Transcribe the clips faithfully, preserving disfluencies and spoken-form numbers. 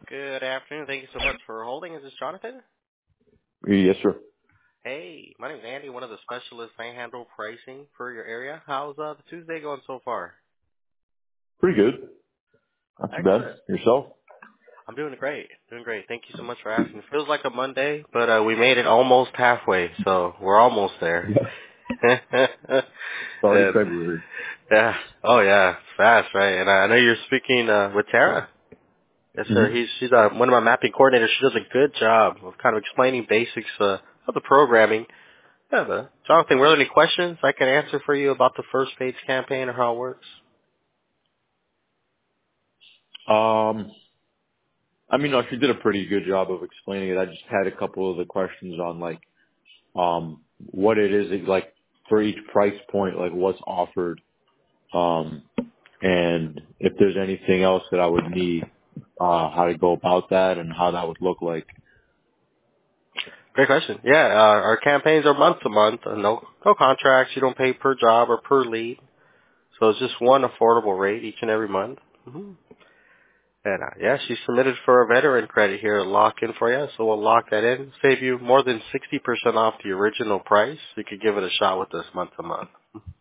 Good afternoon. Thank you so much for holding. Is this Jonathan? Yes, sir. Hey, my name is Andy, one of the specialists. I handle pricing for your area. How's uh, the Tuesday going so far? Pretty good. Not too bad. Excellent. Yourself? I'm doing great. Doing great. Thank you so much for asking. It feels like a Monday, but uh, we made it almost halfway, so we're almost there. Yeah. It's already and, February. yeah. Oh, yeah. Fast, right? And I know you're speaking uh, with Tara. Yes, sir. hmm He's she's uh, one of my mapping coordinators. She does a good job of kind of explaining basics uh, of the programming. Yeah, but Jonathan, were there any questions I can answer for you about the first page campaign or how it works? Um, I mean, no, she did a pretty good job of explaining it. I just had a couple of the questions on like, um, what it is, like for each price point, like what's offered, um, and if there's anything else that I would need, uh, how to go about that and how that would look like. Great question. Yeah, uh, our campaigns are month to month. Uh, no, no contracts. You don't pay per job or per lead. So it's just one affordable rate each and every month. hmm And uh, yeah, she submitted for a veteran credit here, lock in for you. So we'll lock that in, save you more than sixty percent off the original price. You could give it a shot with this month to month.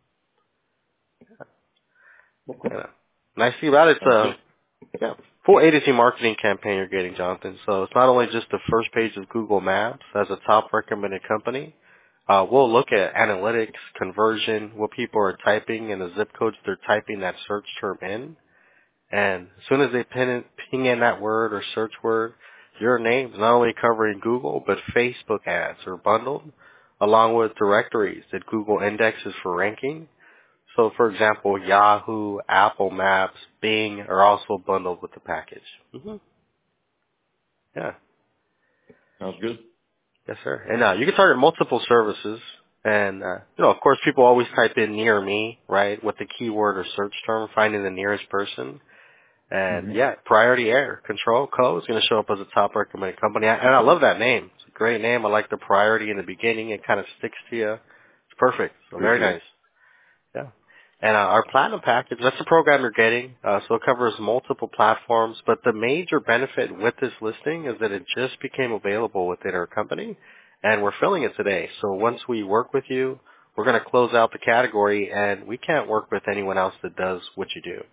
Okay. And, uh, nice thing about it, it's Sounds uh, good. yeah, full agency marketing campaign you're getting, Jonathan. So it's not only just the first page of Google Maps as a top recommended company. Uh, we'll look at analytics, conversion, what people are typing, and the zip codes they're typing that search term in. And as soon as they pin in, ping in that word or search word, your name's not only covering Google, but Facebook ads are bundled, along with directories that Google indexes for ranking. So, for example, Yahoo, Apple Maps, Bing are also bundled with the package. hmm Yeah, Sounds good. yes, sir. And uh, you can target multiple services. And, uh, you know, of course, people always type in near me, right, with the keyword or search term, finding the nearest person. And, hmm yeah, Priority Air Control Co. is going to show up as a top recommended company. And I love that name. It's a great name. I like the priority in the beginning. It kind of sticks to you. It's perfect. So very Appreciate nice. it. Yeah. And uh, our platinum package, that's the program you're getting. Uh, so it covers multiple platforms. But the major benefit with this listing is that it just became available within our company, and we're filling it today. So once we work with you, we're going to close out the category, and we can't work with anyone else that does what you do.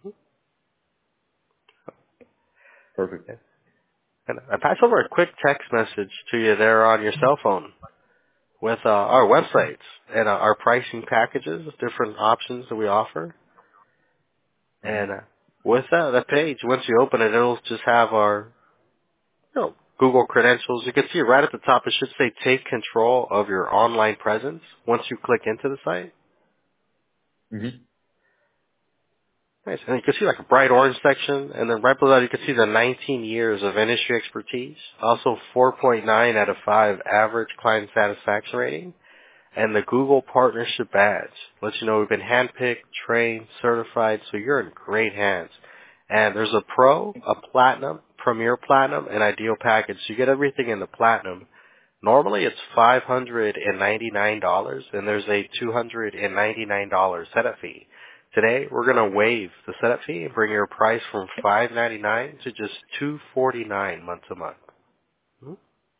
Perfect. Yeah. And I pass over a quick text message to you there on your cell phone with uh, our websites and uh, our pricing packages, different options that we offer. hmm And uh, with that, that page, once you open it, it'll just have our you know, Google credentials. You can see right at the top, it should say take control of your online presence once you click into the site. hmm Nice. And you can see like a bright orange section, and then right below that you can see the nineteen years of industry expertise. Also four point nine out of five average client satisfaction rating. And the Google Partnership Badge lets you know we've been handpicked, trained, certified, so you're in great hands. And there's a Pro, a Platinum, Premier Platinum, and Ideal package. So you get everything in the Platinum. Normally it's five hundred ninety-nine dollars, and there's a two hundred ninety-nine dollars setup fee. Today we're going to waive the setup fee and bring your price from five hundred ninety-nine dollars to just two hundred forty-nine dollars month to month. Hmm?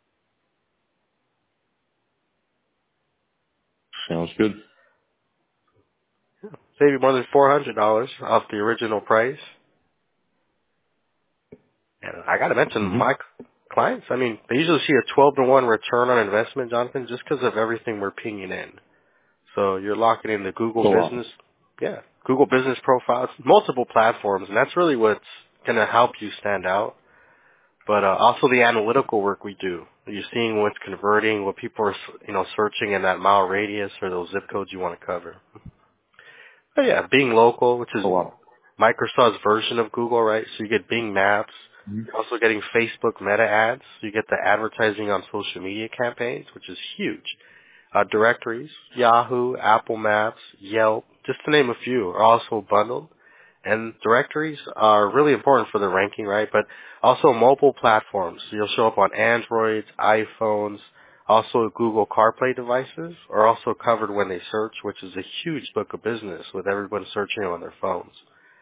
Sounds good. Save you more than four hundred dollars off the original price. And I got to mention hmm my c- clients. I mean, they usually see a twelve to one return on investment, Jonathan, just because of everything we're pinging in. So you're locking in the Google So, uh, business, yeah, Google business profiles, multiple platforms, and that's really what's going to help you stand out. But uh, also the analytical work we do. You're seeing what's converting, what people are, you know, searching in that mile radius or those zip codes you want to cover. But yeah, being local, which is so, uh, Microsoft's version of Google, right? So you get Bing Maps. mhm. You're also getting Facebook Meta ads. You get the advertising on social media campaigns, which is huge. Uh, directories, Yahoo, Apple Maps, Yelp, just to name a few, are also bundled. And directories are really important for the ranking, right? But also mobile platforms. So you'll show up on Androids, iPhones, also Google CarPlay devices are also covered when they search, which is a huge book of business with everyone searching on their phones.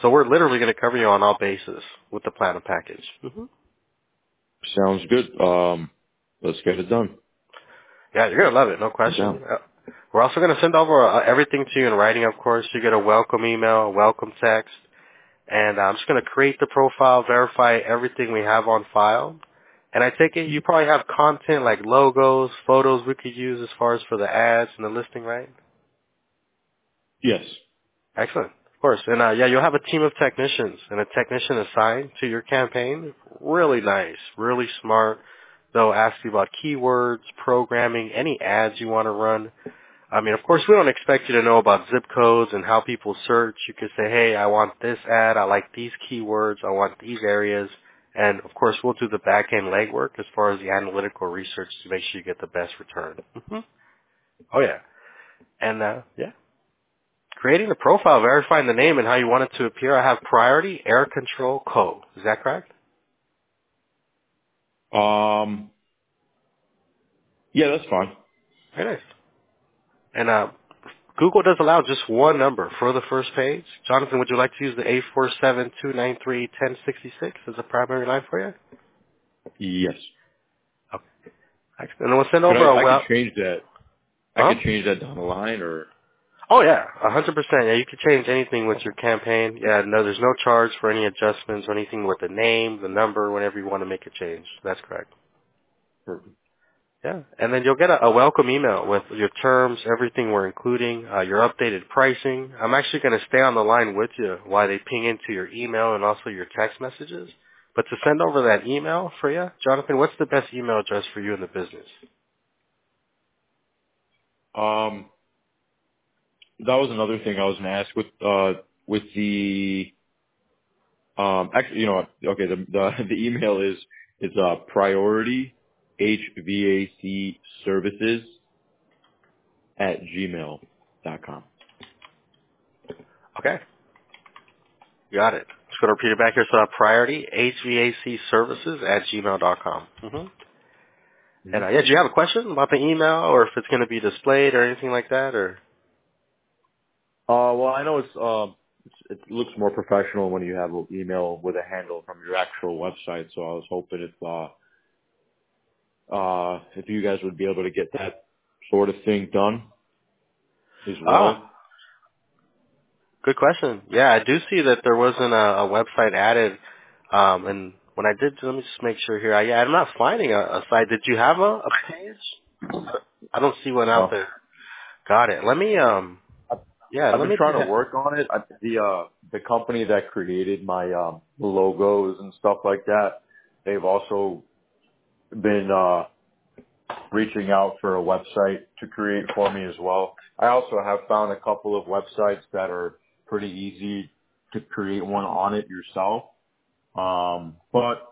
So we're literally going to cover you on all bases with the platinum package. Mm-hmm. Sounds good. Um, let's get it done. Yeah, you're going to love it, no question. Yeah. Uh, We're also going to send over uh, everything to you in writing, of course. You get a welcome email, a welcome text, and I'm just going to create the profile, verify everything we have on file. And I take it you probably have content like logos, photos we could use as far as for the ads and the listing, right? Yes. Excellent. Of course. And uh, yeah, you'll have a team of technicians and a technician assigned to your campaign. Really nice, really smart. They'll ask you about keywords, programming, any ads you want to run. I mean, of course, we don't expect you to know about zip codes and how people search. You could say, hey, I want this ad. I like these keywords. I want these areas. And, of course, we'll do the back-end legwork as far as the analytical research to make sure you get the best return. Mm-hmm. Oh, yeah. And, uh, yeah. Creating the profile, verifying the name and how you want it to appear. I have Priority Air Control Co. Is that correct? Um, yeah, that's fine. Very nice. And, uh, Google does allow just one number for the first page. Jonathan, would you like to use the eight four seven, two nine three, one zero six six as a primary line for you? Yes. Okay. Excellent. And then we'll send Could over I, a I could well. change that. I Huh? could change that down the line or? Oh yeah, a hundred percent. Yeah, you can change anything with your campaign. Yeah, no, there's no charge for any adjustments or anything with the name, the number, whenever you want to make a change. That's correct. Perfect. Yeah, and then you'll get a, a welcome email with your terms, everything we're including, uh, your updated pricing. I'm actually going to stay on the line with you while they ping into your email and also your text messages. But to send over that email for you, Jonathan, what's the best email address for you in the business? Um, that was another thing I was going to ask with, uh, with the, um, actually, you know what? Okay. The, the, the email is, is, uh, priority H V A C services at gmail dot com. Okay, got it. Just going to repeat it back here. So uh, priority H V A C services at gmail dot com. Mm-hmm. Mm-hmm. And uh, yeah, do you have a question about the email or if it's going to be displayed or anything like that? Or Uh, well, I know it's, um, it's, it looks more professional when you have an email with a handle from your actual website. So I was hoping if, uh, uh, if you guys would be able to get that sort of thing done as ah, well. good question. Yeah, I do see that there wasn't a, a website added. Um, and when I did, let me just make sure here. I, yeah, I'm not finding a, a site. Did you have a, a page? I don't see one out No. there. Got it. Let me, um, I've yeah, I've let been me do trying to that. work on it. I, the, uh, the company that created my, um, logos and stuff like that, they've also been, uh, reaching out for a website to create for me as well. I also have found a couple of websites that are pretty easy to create one on it yourself. Um, but,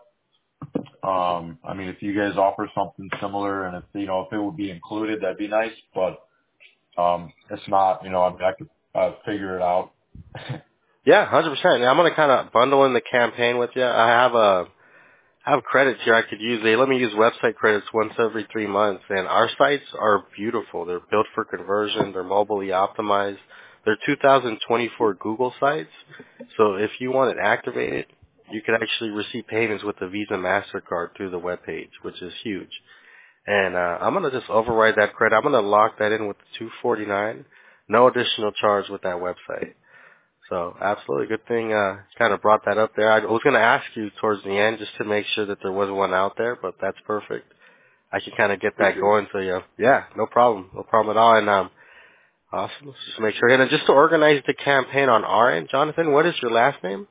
um, I mean, if you guys offer something similar and if, you know, if it would be included, that'd be nice. But, um, it's not, you know, I mean, I could, uh, figure it out. Yeah, one hundred percent. Yeah, I'm going to kind of bundle in the campaign with you. I have a, I have credits here I could use. They let me use website credits once every three months, and our sites are beautiful. They're built for conversion. They're mobilely optimized. They're two thousand twenty-four Google sites, so if you want it activated, you can actually receive payments with the Visa MasterCard through the web page, which is huge. And uh, I'm going to just override that credit. I'm going to lock that in with the two forty-nine. No additional charge with that website. So absolutely, good thing uh kind of brought that up there. I was going to ask you towards the end just to make sure that there was one out there, but that's perfect. I can kind of get that Appreciate it. going. So yeah, yeah, no problem, no problem at all. And um, awesome. Let's just make sure. And then just to organize the campaign on our end, Jonathan, what is your last name?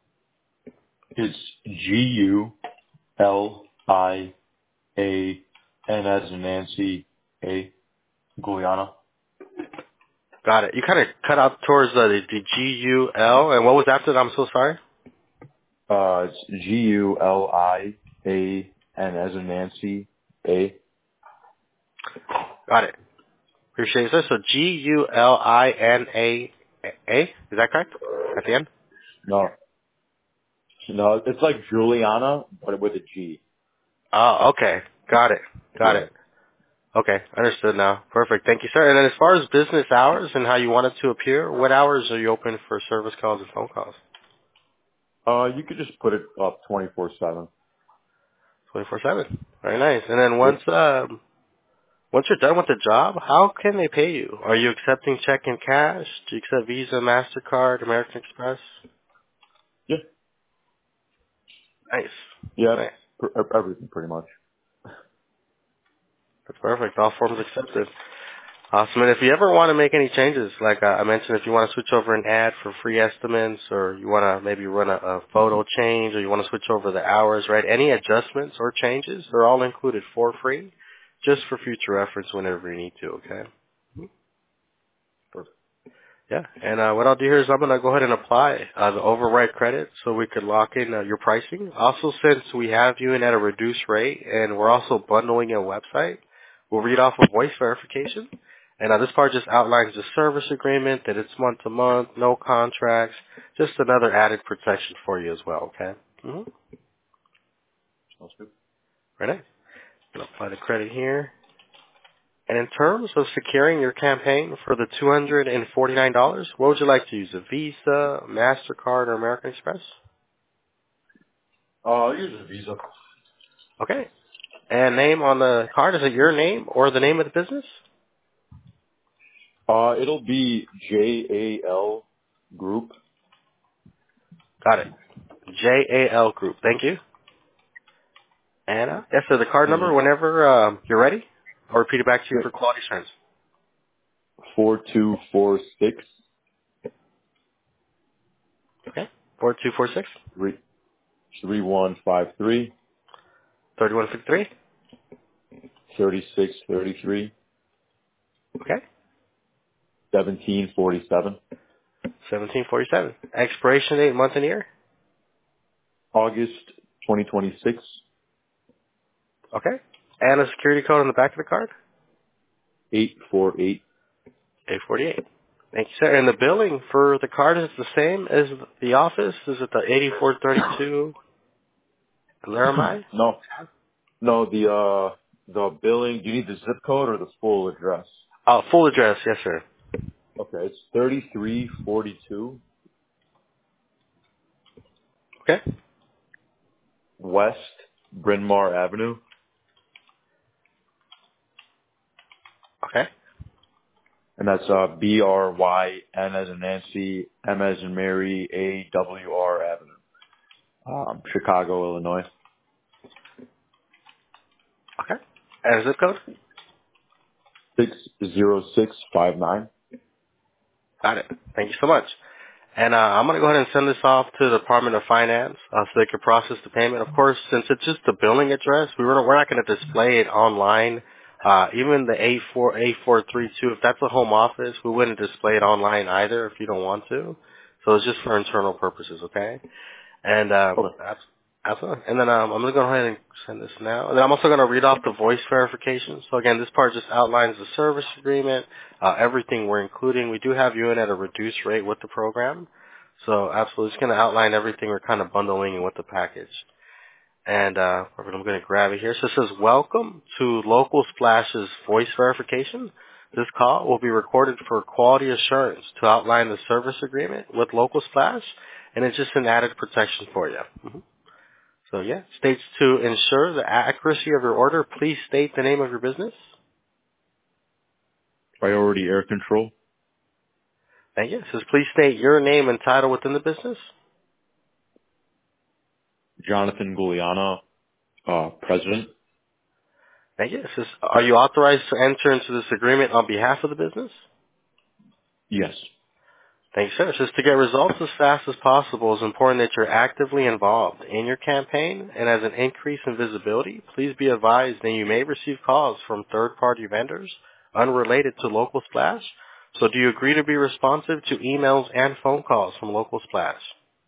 It's G U L I A N as in Nancy A Guliana. Got it. You kind of cut out towards uh, the, the G U L, and what was after that? I'm so sorry. Uh, it's G U L I A N as in Nancy A. Got it. Appreciate it, sir. So G U L I N A A. Is that correct? At the end. No, no, it's like Juliana, but with a G. Oh, okay. Got it. Got Yeah. it. Okay, understood now. Perfect. Thank you, sir. And then as far as business hours and how you want it to appear, what hours are you open for service calls and phone calls? Uh, you could just put it up twenty-four seven. twenty-four seven. Very nice. And then Yep. once um, once you're done with the job, how can they pay you? Are you accepting check and cash? Do you accept Visa, MasterCard, American Express? Yeah. Nice. Yeah. Nice. pr- Everything pretty much. That's perfect. All forms accepted. Awesome. And if you ever want to make any changes, like uh, I mentioned, if you want to switch over an ad for free estimates, or you want to maybe run a, a photo change, or you want to switch over the hours, right? Any adjustments or changes, they're all included for free, just for future reference whenever you need to, okay? Perfect. Yeah. And uh, what I'll do here is I'm going to go ahead and apply uh, the override credit so we could lock in uh, your pricing. Also, since we have you in at a reduced rate and we're also bundling a website, we'll read off a voice verification. And uh, this part just outlines the service agreement, that it's month to month, no contracts, just another added protection for you as well, okay? Mm-hmm. Sounds good. Right on. I'll apply the credit here. And in terms of securing your campaign for the two hundred forty-nine dollars, what would you like to use, a Visa, MasterCard, or American Express? Uh, use a Visa. Okay. And name on the card, is it your name or the name of the business? Uh, it'll be J A L Group. Got it. J A L Group. Thank you. And uh, yes, sir, the card number And whenever um, you're ready. I'll repeat it back to you yep. for quality assurance. four two four six Okay. four two four six, three three one five three three one five three. thirty six thirty three Okay. seventeen forty seven. seventeen forty-seven. Expiration date, month and year. August twenty twenty six. Okay. And a security code on the back of the card. Eight four eight. eight forty-eight. Thank you, sir. And the billing for the card is the same as the office? Is it the eighty-four thirty-two Laramie? No, no. The uh, the billing. Do you need the zip code or the full address? Oh, full address. Yes, sir. Okay, it's thirty three forty two Okay. West Bryn Mawr Avenue, Okay. and that's uh B R Y N as in Nancy, M as in Mary, A W R Avenue, um, Chicago, Illinois. Okay. And zip code? Six zero six five nine. Got it. Thank you so much. And uh, I'm going to go ahead and send this off to the Department of Finance uh, so they can process the payment. Of course, since it's just the billing address, we were, we're not going to display it online. Uh, even the A four, A four three two, if that's a home office, we wouldn't display it online either if you don't want to. So it's just for internal purposes, okay? And um, Okay. that's absolutely. And then um, I'm going to go ahead and send this now. And then I'm also going to read off the voice verification. So again, this part just outlines the service agreement, uh, everything we're including. We do have you in at a reduced rate with the program. So absolutely, it's going to outline everything we're kind of bundling in with the package. And uh, I'm going to grab it here. So it says, welcome to Local Splash's voice verification. This call will be recorded for quality assurance to outline the service agreement with Local Splash, and it's just an added protection for you. hmm So yeah, states to ensure the accuracy of your order, please state the name of your business. Priority Air Control. Thank you. It says, please state your name and title within the business. Jonathan Guliana, uh, President. Thank you. It says, are you authorized to enter into this agreement on behalf of the business? Yes. Thanks, sir. It says to get results as fast as possible, it's important that you're actively involved in your campaign, and as an increase in visibility, please be advised that you may receive calls from third-party vendors unrelated to Local Splash. So do you agree to be responsive to emails and phone calls from Local Splash?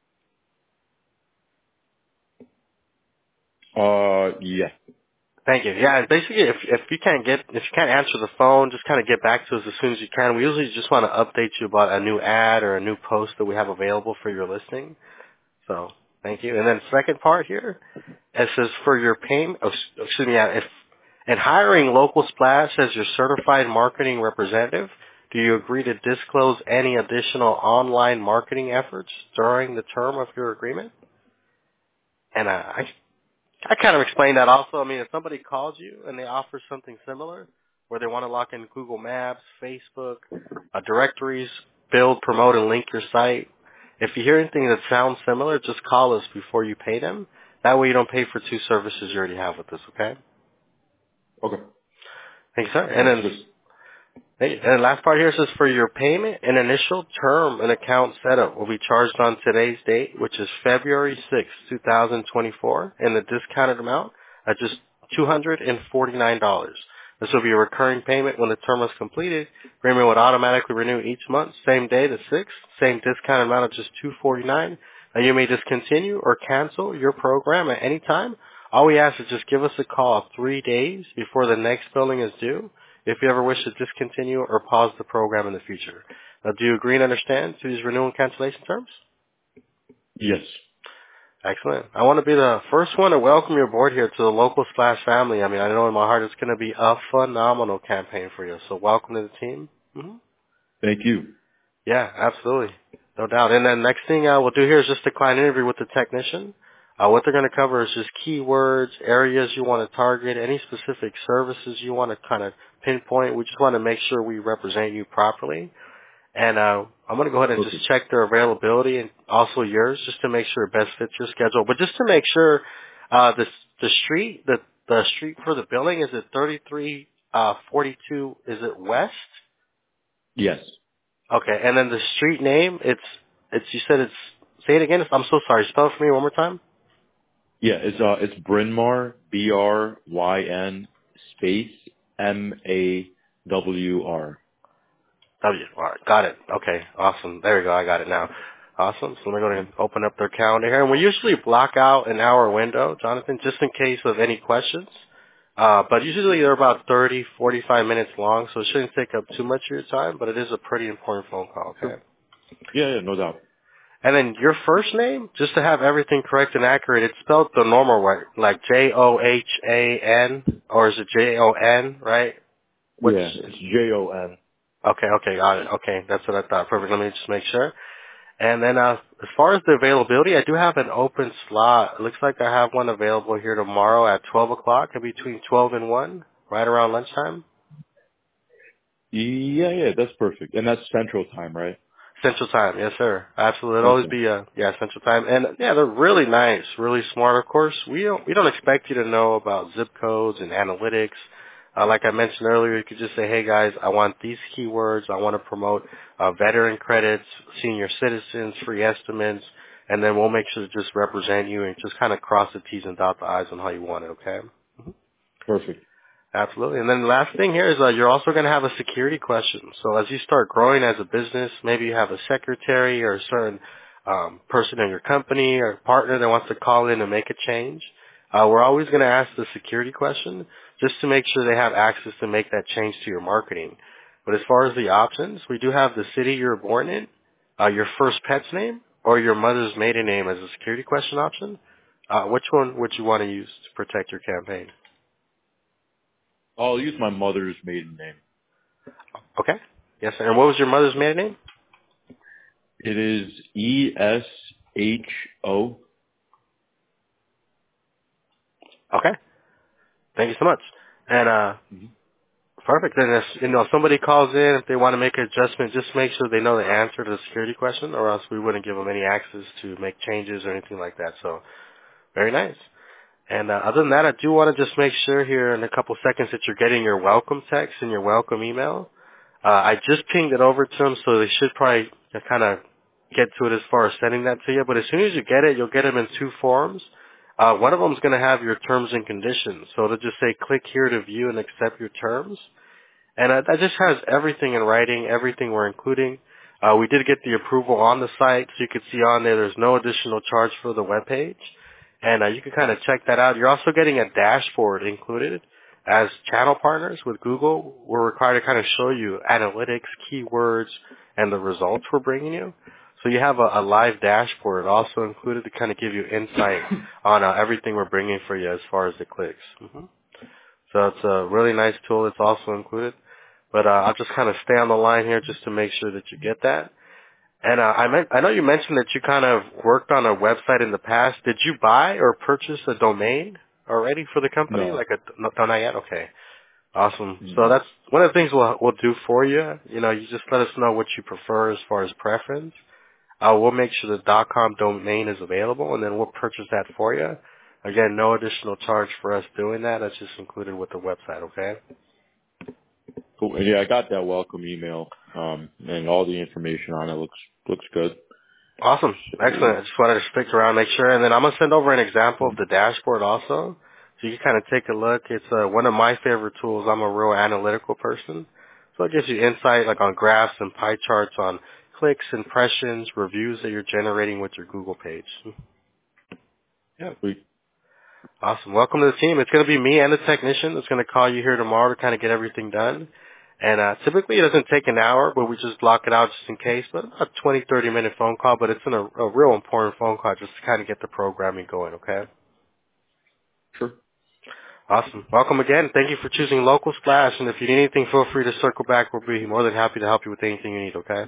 Uh, yeah. Thank you. Yeah, and basically, if if you can't get if you can't answer the phone, just kind of get back to us as soon as you can. We usually just want to update you about a new ad or a new post that we have available for your listing. So thank you. And then second part here, it says for your payment, oh, excuse me, yeah, if and hiring Local Splash as your certified marketing representative, do you agree to disclose any additional online marketing efforts during the term of your agreement? And uh, I I kind of explained that also. I mean, if somebody calls you and they offer something similar, where they want to lock in Google Maps, Facebook, uh, directories, build, promote, and link your site, if you hear anything that sounds similar, just call us before you pay them. That way you don't pay for two services you already have with us, okay? Okay. Thank you, sir. And Sounds then good. Hey, and the last part here says for your payment, an initial term and account setup will be charged on today's date, which is February sixth, twenty twenty-four, and the discounted amount at just two hundred forty-nine dollars. This will be a recurring payment when the term is completed. Agreement would automatically renew each month, same day, the sixth, same discounted amount of just two hundred forty-nine dollars. And you may discontinue or cancel your program at any time. All we ask is just give us a call three days before the next billing is due if you ever wish to discontinue or pause the program in the future. Now, do you agree and understand to these renewal and cancellation terms? Yes. Excellent. I want to be the first one to welcome you aboard here to the local slash family. I mean, I know in my heart it's going to be a phenomenal campaign for you. So welcome to the team. Mm-hmm. Thank you. Yeah, absolutely. No doubt. And then next thing uh, we'll do here is just a client interview with the technician. Uh, what they're going to cover is just keywords, areas you want to target, any specific services you want to kind of pinpoint. We just want to make sure we represent you properly. And uh, I'm going to go ahead and Okay. just check their availability and also yours just to make sure it best fits your schedule. But just to make sure, uh, the the street, the the street for the building, is it thirty-three forty-two, is it west? Yes. Okay, and then the street name, it's, it's, you said it's, say it again. I'm so sorry. Spell it for me one more time. Yeah, it's uh it's Bryn Mawr, B R Y N space M A W R. W. All right, got it. Okay, awesome. There we go. I got it now. Awesome. So let me go ahead and open up their calendar here. And we usually block out an hour window, Jonathan, just in case of any questions. Uh, but usually they're about thirty, forty-five minutes long, so it shouldn't take up too much of your time, but it is a pretty important phone call, okay? Sure. Yeah, yeah, no doubt. And then your first name, just to have everything correct and accurate, it's spelled the normal way, like J O H A N, or is it J O N, right? Which, Yeah, it's J O N. okay, okay, got it. Okay, that's what I thought. Perfect. Let me just make sure. And then uh, as far as the availability, I do have an open slot. It looks like I have one available here tomorrow at twelve o'clock, in between twelve and one, right around lunchtime. Yeah, yeah, that's perfect. And that's Central Time, right? Central Time, yes sir. Absolutely. It'll always Okay. be uh yeah, Central Time. And yeah, they're really nice, really smart of course. We don't we don't expect you to know about zip codes and analytics. Uh, like I mentioned earlier, you could just say, hey guys, I want these keywords. I want to promote uh, veteran credits, senior citizens, free estimates, and then we'll make sure to just represent you and just kind of cross the T's and dot the I's on how you want it, okay? Perfect. Absolutely. And then the last thing here is uh, you're also going to have a security question. So as you start growing as a business, maybe you have a secretary or a certain um, person in your company or partner that wants to call in and make a change. Uh, we're always going to ask the security question just to make sure they have access to make that change to your marketing. But as far as the options, we do have the city you were born in, uh, your first pet's name, or your mother's maiden name as a security question option. Uh, which one would you want to use to protect your campaign? I'll use my mother's maiden name. Okay. Yes, sir. And what was your mother's maiden name? It is E S H O. Okay. Thank you so much. And uh, Mhm. perfect. Then if you know if somebody calls in, if they want to make an adjustment, just make sure they know the answer to the security question, or else we wouldn't give them any access to make changes or anything like that. So very nice. And uh, other than that, I do want to just make sure here in a couple seconds that you're getting your welcome text and your welcome email. Uh, I just pinged it over to them, so they should probably kind of get to it as far as sending that to you. But as soon as you get it, you'll get them in two forms. Uh, one of them is going to have your terms and conditions. So it'll just say, click here to view and accept your terms. And uh, that just has everything in writing, everything we're including. Uh, we did get the approval on the site, so you can see on there there's no additional charge for the web page. And uh, you can kind of check that out. You're also getting a dashboard included. As channel partners with Google, we're required to kind of show you analytics, keywords, and the results we're bringing you. So you have a, a live dashboard also included to kind of give you insight on uh, everything we're bringing for you as far as the clicks. hmm So it's a really nice tool. It's also included. But uh, I'll just kind of stay on the line here just to make sure that you get that. And uh, I meant, I know you mentioned that you kind of worked on a website in the past. Did you buy or purchase a domain already for the company? No. Like a no, no, not yet. Okay, awesome. So No. that's one of the things we'll we'll do for you. You know, you just let us know what you prefer as far as preference. Uh, we'll make sure the .com domain is available, and then we'll purchase that for you. Again, no additional charge for us doing that. That's just included with the website. Okay. Cool. And yeah, I got that welcome email, um, and all the information on it looks looks good. Awesome. So, Excellent. I just wanted to stick around, make sure. And then I'm going to send over an example of the dashboard also. So you can kind of take a look. It's uh, one of my favorite tools. I'm a real analytical person. So it gives you insight like on graphs and pie charts on clicks, impressions, reviews that you're generating with your Google page. Yeah. sweet. Awesome. Welcome to the team. It's going to be me and the technician that's going to call you here tomorrow to kind of get everything done. And uh, typically it doesn't take an hour, but we just block it out just in case. But a twenty, thirty minute phone call, but it's in a, a real important phone call just to kind of get the programming going, okay? Sure. Awesome. Welcome again. Thank you for choosing Local Splash. And if you need anything, feel free to circle back. We'll be more than happy to help you with anything you need, okay?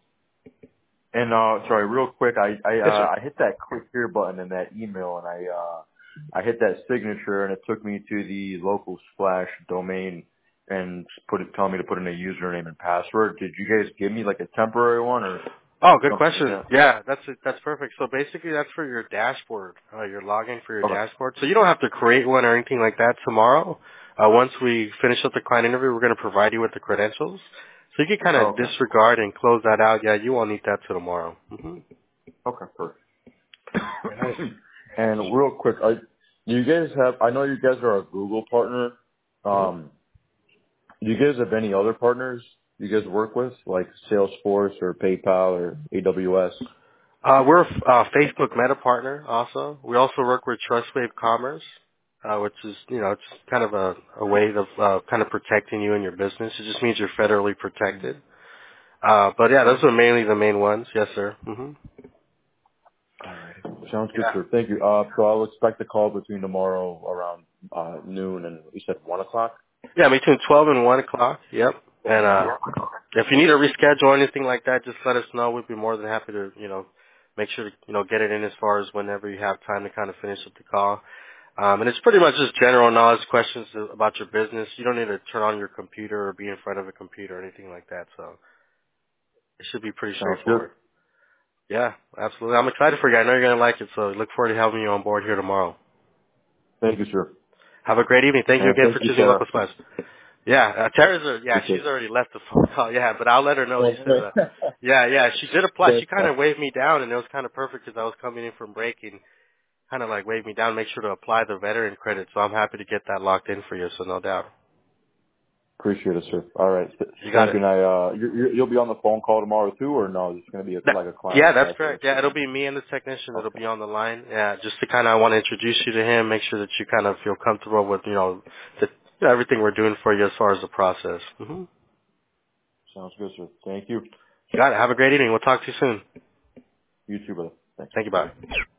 And uh, sorry, real quick, I I, Yes, sir. uh, I hit that click here button in that email, and I uh, I hit that signature, and it took me to the local splash domain, and put it telling me to put in a username and password. Did you guys give me like a temporary one or Oh, good something like question. that? Yeah, that's that's perfect. So basically, that's for your dashboard, uh, your login for your Okay. dashboard. So you don't have to create one or anything like that tomorrow. Uh, once we finish up the client interview, we're going to provide you with the credentials. So you can kind Oh, of okay. disregard and close that out. Yeah, you won't need that till tomorrow. hmm Okay. Perfect. Very nice. And real quick, I, do you guys have? I know you guys are a Google partner. hmm Um, do you guys have any other partners you guys work with, like Salesforce or PayPal or A W S? Uh, we're a f- uh, Facebook Meta partner also. We also work with TrustWave Commerce, uh, which is, you know, it's kind of a, a way of uh, kind of protecting you and your business. It just means you're federally protected. Uh, but yeah, those are mainly the main ones. Yes, sir. hmm All right. Sounds good, Yeah. sir. Thank you. Uh, so I'll expect a call between tomorrow around uh, noon and you said one o'clock. Yeah, between twelve and one o'clock. Yep. And uh, if you need to reschedule or anything like that, just let us know. We'd be more than happy to, you know, make sure to, you know, get it in as far as whenever you have time to kind of finish up the call. Um, and it's pretty much just general knowledge questions about your business. You don't need to turn on your computer or be in front of a computer or anything like that. So it should be pretty Sounds good. straightforward. Yeah, absolutely. I'm excited for you. I know you're going to like it. So look forward to having you on board here tomorrow. Thank you, sir. Have a great evening. Thank you And again thank for you, choosing Sarah. Local Splash. Yeah, uh, Tara's, a, yeah, she's Appreciate it. already left the phone call. Yeah, but I'll let her know. Oh, She said, uh, yeah, yeah, she did apply. She That's kind fine. of waved me down, and it was kind of perfect because I was coming in from break and kind of like waved me down, make sure to apply the veteran credit. So I'm happy to get that locked in for you. So no doubt. Appreciate it, sir. All right. Th- You got Thank you. it. And I, uh, you, you- you'll be on the phone call tomorrow too, or no? It's going to be a, That, like a client yeah, that's specialist correct. Yeah, or it'll something. be me and the technician that'll Okay. be on the line. Yeah, just to kind of want to introduce you to him, make sure that you kind of feel comfortable with, you know, the, you know, everything we're doing for you as far as the process. hmm Sounds good, sir. Thank you. You got it. Have a great evening. We'll talk to you soon. You too, brother. Thanks. Thank you. Bye.